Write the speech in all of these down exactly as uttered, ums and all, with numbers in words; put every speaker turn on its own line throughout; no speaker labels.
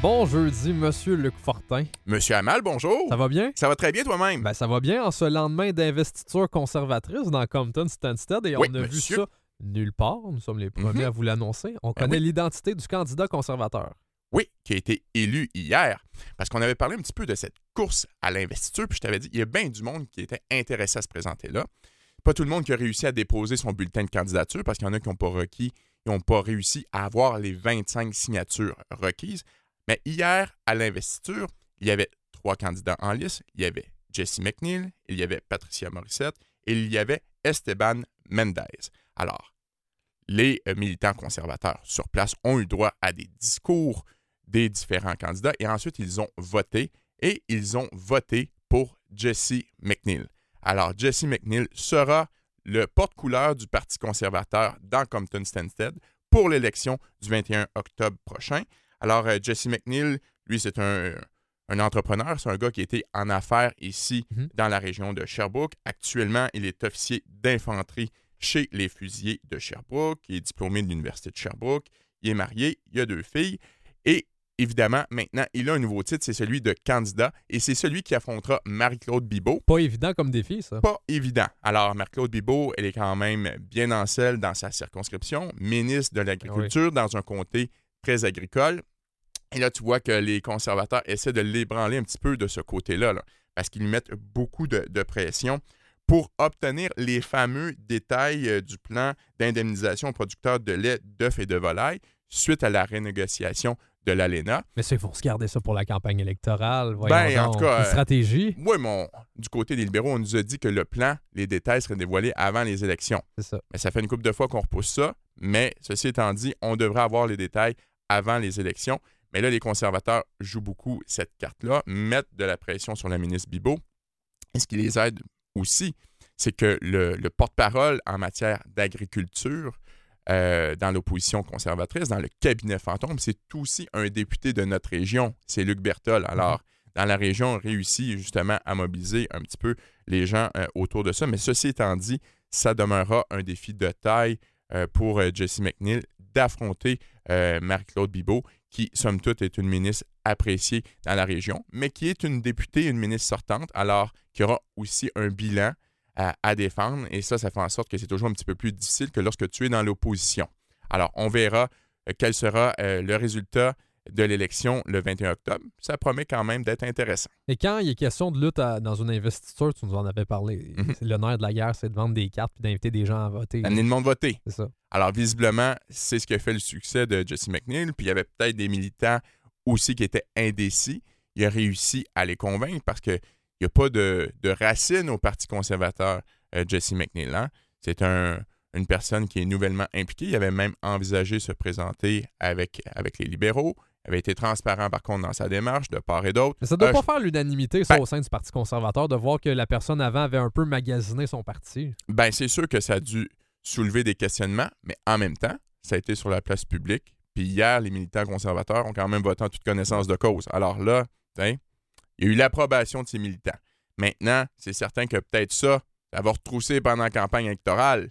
Bon jeudi, Monsieur Luc Fortin.
Monsieur Hamal, bonjour.
Ça va bien?
Ça va très bien toi-même?
Ben, ça va bien en ce lendemain d'investiture conservatrice dans Compton-Stanstead et
oui,
on a
monsieur.
vu ça nulle part. Nous sommes les premiers
Mm-hmm.
à vous l'annoncer. On
ben
connaît
oui.
l'identité du candidat conservateur.
Oui, qui a été élu hier. Parce qu'on avait parlé un petit peu de cette course à l'investiture, puis je t'avais dit, il y a bien du monde qui était intéressé à se présenter là. Pas tout le monde qui a réussi à déposer son bulletin de candidature, parce qu'il y en a qui n'ont pas requis, ils n'ont pas réussi à avoir les vingt-cinq signatures requises. Mais hier, à l'investiture, il y avait trois candidats en lice. Il y avait Jesse McNeil, il y avait Patricia Morissette et il y avait Esteban Mendez. Alors, les euh, militants conservateurs sur place ont eu droit à des discours des différents candidats et ensuite, ils ont voté et ils ont voté pour Jesse McNeil. Alors, Jesse McNeil sera le porte-couleur du Parti conservateur dans Compton-Stanstead pour l'élection du vingt et un octobre prochain. Alors, euh, Jesse McNeil, lui, c'est un, un entrepreneur. C'est un gars qui a été en affaires ici, mm-hmm. dans la région de Sherbrooke. Actuellement, il est officier d'infanterie chez les fusiliers de Sherbrooke. Il est diplômé de l'Université de Sherbrooke. Il est marié, il a deux filles. Et évidemment, maintenant, il a un nouveau titre, c'est celui de candidat. Et c'est celui qui affrontera Marie-Claude Bibeau.
Pas évident comme défi, ça.
Pas évident. Alors, Marie-Claude Bibeau, elle est quand même bien en selle dans sa circonscription. Ministre de l'Agriculture, oui. dans un comté très agricole. Et là, tu vois que les conservateurs essaient de l'ébranler un petit peu de ce côté-là, là, parce qu'ils mettent beaucoup de, de pression pour obtenir les fameux détails euh, du plan d'indemnisation aux producteurs de lait, d'œufs et de volailles suite à la renégociation de l'A L E N A.
Mais c'est, il faut se garder ça pour la campagne électorale. Voyons
ben,
donc,
en tout cas,
une stratégie.
Euh, oui, mon, du côté des libéraux, on nous a dit que le plan, les détails seraient dévoilés avant les élections.
C'est ça.
Mais ça fait une couple de fois qu'on repousse ça. Mais ceci étant dit, on devrait avoir les détails avant les élections. Mais là, les conservateurs jouent beaucoup cette carte-là, mettent de la pression sur la ministre Bibeau. Et ce qui les aide aussi, c'est que le, le porte-parole en matière d'agriculture euh, dans l'opposition conservatrice, dans le cabinet fantôme, c'est aussi un député de notre région, c'est Luc Berthold. Alors, dans la région, on réussit justement à mobiliser un petit peu les gens euh, autour de ça. Mais ceci étant dit, ça demeurera un défi de taille euh, pour euh, Jesse McNeil d'affronter euh, Marie-Claude Bibeau, qui, somme toute, est une ministre appréciée dans la région, mais qui est une députée, une ministre sortante, alors qu'il y aura aussi un bilan à, à défendre. Et ça, ça fait en sorte que c'est toujours un petit peu plus difficile que lorsque tu es dans l'opposition. Alors, on verra euh, quel sera euh, le résultat de l'élection le vingt et un octobre. Ça promet quand même d'être intéressant.
Et quand il est question de lutte à, dans une investiture, tu nous en avais parlé, mm-hmm. c'est le nerf de la guerre, c'est de vendre des cartes et d'inviter des gens à voter.
D'amener le monde voter.
C'est ça.
Alors, visiblement, c'est ce qui a fait le succès de Jesse McNeil. Puis, il y avait peut-être des militants aussi qui étaient indécis. Il a réussi à les convaincre parce qu'il n'y a pas de, de racines au Parti conservateur, euh, Jesse McNeil. Hein? C'est un, une personne qui est nouvellement impliquée. Il avait même envisagé se présenter avec, avec les libéraux. Il avait été transparent, par contre, dans sa démarche, de part et d'autre.
Mais ça ne doit
euh,
pas
je...
faire l'unanimité, ça,
ben,
au sein du Parti conservateur, de voir que la personne avant avait un peu magasiné son parti.
Bien, c'est sûr que ça a dû soulever des questionnements, mais en même temps, ça a été sur la place publique. Puis hier, les militants conservateurs ont quand même voté en toute connaissance de cause. Alors là, il y a eu l'approbation de ces militants. Maintenant, c'est certain que peut-être ça, ça va retrousser pendant la campagne électorale.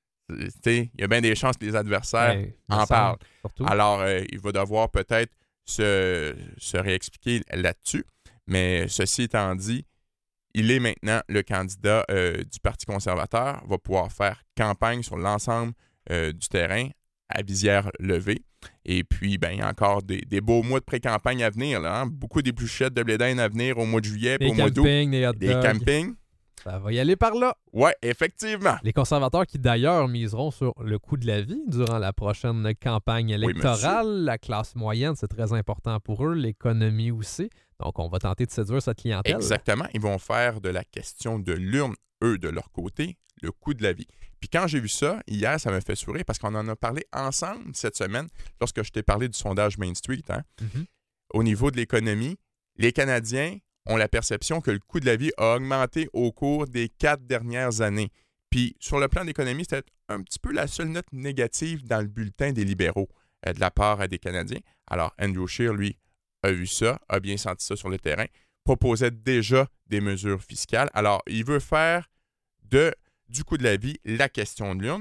Il y a bien des chances que les adversaires ouais, en parlent. Surtout. Alors, euh, il va devoir peut-être se, se réexpliquer là-dessus. Mais ceci étant dit, il est maintenant le candidat euh, du Parti conservateur, va pouvoir faire campagne sur l'ensemble euh, du terrain à visière levée. Et puis, ben, il y a encore des, des beaux mois de pré-campagne à venir. Là, hein? Beaucoup d'épluchettes de blé d'Inde à venir au mois de juillet et au mois d'août.
Des hot
Des campings.
Ça va y aller par là.
Oui, effectivement.
Les conservateurs qui, d'ailleurs, miseront sur le coût de la vie durant la prochaine campagne électorale. Oui, la classe moyenne, c'est très important pour eux. L'économie aussi. Donc, on va tenter de séduire cette clientèle.
Exactement. Ils vont faire de la question de l'urne, eux, de leur côté, le coût de la vie. Puis quand j'ai vu ça, hier, ça m'a fait sourire parce qu'on en a parlé ensemble cette semaine lorsque je t'ai parlé du sondage Main Street. Hein. Mm-hmm. Au niveau de l'économie, les Canadiens ont la perception que le coût de la vie a augmenté au cours des quatre dernières années. Puis, sur le plan de l'économie, c'était un petit peu la seule note négative dans le bulletin des libéraux euh, de la part euh, des Canadiens. Alors, Andrew Scheer, lui, a vu ça, a bien senti ça sur le terrain, proposait déjà des mesures fiscales. Alors, il veut faire de, du coût de la vie la question de l'urne.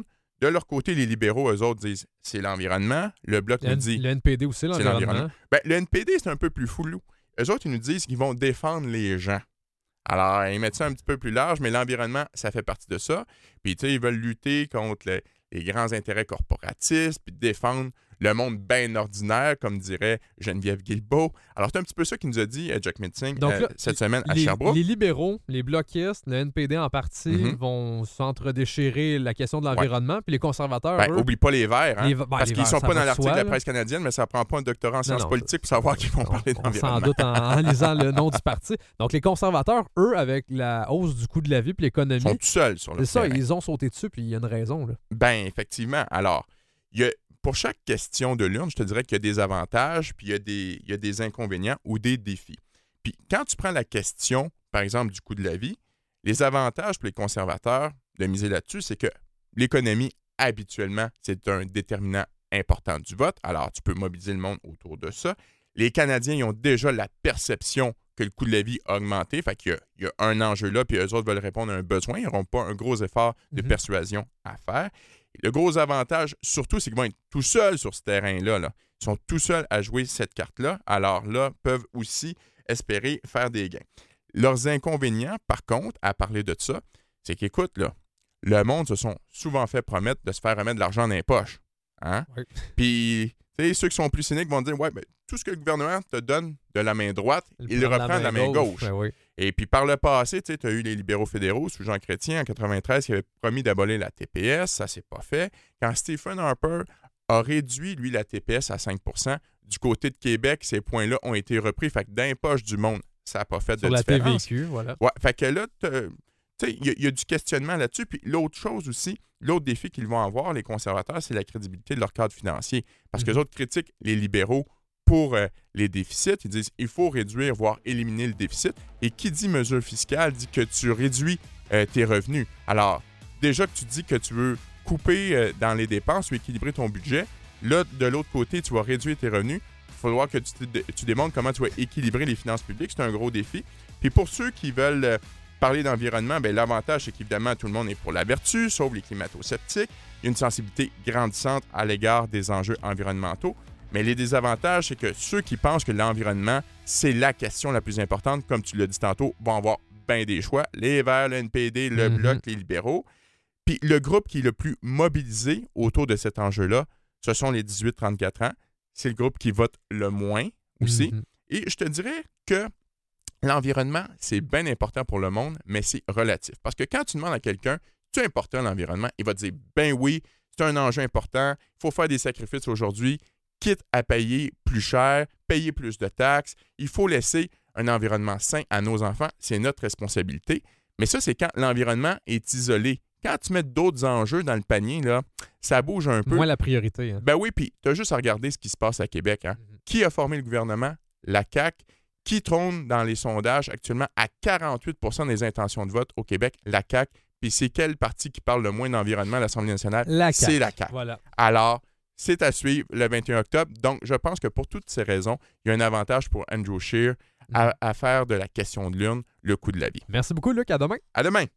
De leur côté, les libéraux, eux autres, disent c'est l'environnement. Le Bloc
Le,
nous dit...
le N P D aussi, l'environnement.
C'est l'environnement. Ben, le N P D, c'est un peu plus flou. Eux autres, ils nous disent qu'ils vont défendre les gens. Alors, ils mettent ça un petit peu plus large, mais l'environnement, ça fait partie de ça. Puis, tu sais, ils veulent lutter contre le, les grands intérêts corporatistes, puis défendre le monde bien ordinaire, comme dirait Geneviève Guilbeault. Alors, c'est un petit peu ça qu'il nous a dit euh, Jack Meeting euh, là, cette semaine à
les,
Sherbrooke.
Les libéraux, les bloquistes, le N P D en partie, mm-hmm. vont s'entre-déchirer la question de l'environnement, ouais. puis les conservateurs,
ben,
eux...
Oublie pas les Verts, hein,
les, ben,
parce
les
qu'ils
verts,
sont pas dans l'article
soi,
de la presse canadienne, mais ça prend pas un doctorat en sciences
non, non,
politiques pour savoir qu'ils vont
on,
parler d'environnement.
Sans doute en, en lisant le nom du parti. Donc, les conservateurs, eux, avec la hausse du coût de la vie puis l'économie...
Ils sont tout seuls sur le
C'est
terrain.
ça, ils ont sauté dessus, puis il y a une raison. Là.
Ben, effectivement. Alors, il y a... Pour chaque question de l'urne, je te dirais qu'il y a des avantages, puis il y a des, il y a des inconvénients ou des défis. Puis quand tu prends la question, par exemple, du coût de la vie, les avantages pour les conservateurs de miser là-dessus, c'est que l'économie, habituellement, c'est un déterminant important du vote. Alors, tu peux mobiliser le monde autour de ça. Les Canadiens, ils ont déjà la perception que le coût de la vie a augmenté. Fait qu'il y a, il y a un enjeu là, puis eux autres veulent répondre à un besoin. Ils n'auront pas un gros effort de mm-hmm. persuasion à faire. Le gros avantage, surtout, c'est qu'ils vont être tout seuls sur ce terrain-là. Là. Ils sont tout seuls à jouer cette carte-là. Alors là, peuvent aussi espérer faire des gains. Leurs inconvénients, par contre, à parler de ça, c'est qu'écoute, là, le monde se sont souvent fait promettre de se faire remettre de l'argent dans les poches. Hein? Oui. Puis, tu sais, ceux qui sont plus cyniques vont dire, ouais, ben, tout ce que le gouvernement te donne de la main droite, il, il le reprend de la main gauche. gauche. Ben oui. Et puis, par le passé, tu as eu les libéraux fédéraux sous Jean Chrétien en quatre-vingt-treize qui avaient promis d'abolir la T P S. Ça ne s'est pas fait. Quand Stephen Harper a réduit, lui, la T P S à cinq pour cent, du côté de Québec, ces points-là ont été repris. Fait que dans les poches du monde, ça n'a pas fait
Sur
de
la
différence.
T V Q, voilà.
Ouais, fait que là, tu sais, il y, y a du questionnement là-dessus. Puis l'autre chose aussi, l'autre défi qu'ils vont avoir, les conservateurs, c'est la crédibilité de leur cadre financier. Parce mm-hmm. que les autres critiquent les libéraux pour euh, les déficits. Ils disent qu'il faut réduire, voire éliminer le déficit. Et qui dit mesure fiscale dit que tu réduis euh, tes revenus. Alors, déjà que tu dis que tu veux couper euh, dans les dépenses ou équilibrer ton budget, là, de l'autre côté, tu vas réduire tes revenus. Il faut voir que tu, tu démontres comment tu vas équilibrer les finances publiques. C'est un gros défi. Puis pour ceux qui veulent euh, parler d'environnement, bien, l'avantage, c'est qu'évidemment, tout le monde est pour la vertu, sauf les climato-sceptiques. Il y a une sensibilité grandissante à l'égard des enjeux environnementaux. Mais les désavantages, c'est que ceux qui pensent que l'environnement, c'est la question la plus importante, comme tu l'as dit tantôt, vont avoir bien des choix. Les Verts, le N P D, le mm-hmm. Bloc, les libéraux. Puis le groupe qui est le plus mobilisé autour de cet enjeu-là, ce sont les dix-huit trente-quatre ans. C'est le groupe qui vote le moins aussi. Mm-hmm. Et je te dirais que l'environnement, c'est bien important pour le monde, mais c'est relatif. Parce que quand tu demandes à quelqu'un, tu es important l'environnement, il va te dire, ben oui, c'est un enjeu important, il faut faire des sacrifices aujourd'hui, quitte à payer plus cher, payer plus de taxes. Il faut laisser un environnement sain à nos enfants. C'est notre responsabilité. Mais ça, c'est quand l'environnement est isolé. Quand tu mets d'autres enjeux dans le panier, là, ça bouge un peu.
Moins la priorité. Hein.
Ben oui, puis tu as juste à regarder ce qui se passe à Québec. Hein. Mm-hmm. Qui a formé le gouvernement? La C A Q. Qui trône dans les sondages actuellement à quarante-huit pour cent des intentions de vote au Québec? La C A Q. Puis c'est quel parti qui parle le moins d'environnement à l'Assemblée nationale?
La C A Q.
C'est la C A Q.
Voilà.
Alors, c'est à suivre le vingt et un octobre. Donc, je pense que pour toutes ces raisons, il y a un avantage pour Andrew Scheer à, à faire de la question de l'urne le coût de la vie.
Merci beaucoup, Luc. À demain.
À demain.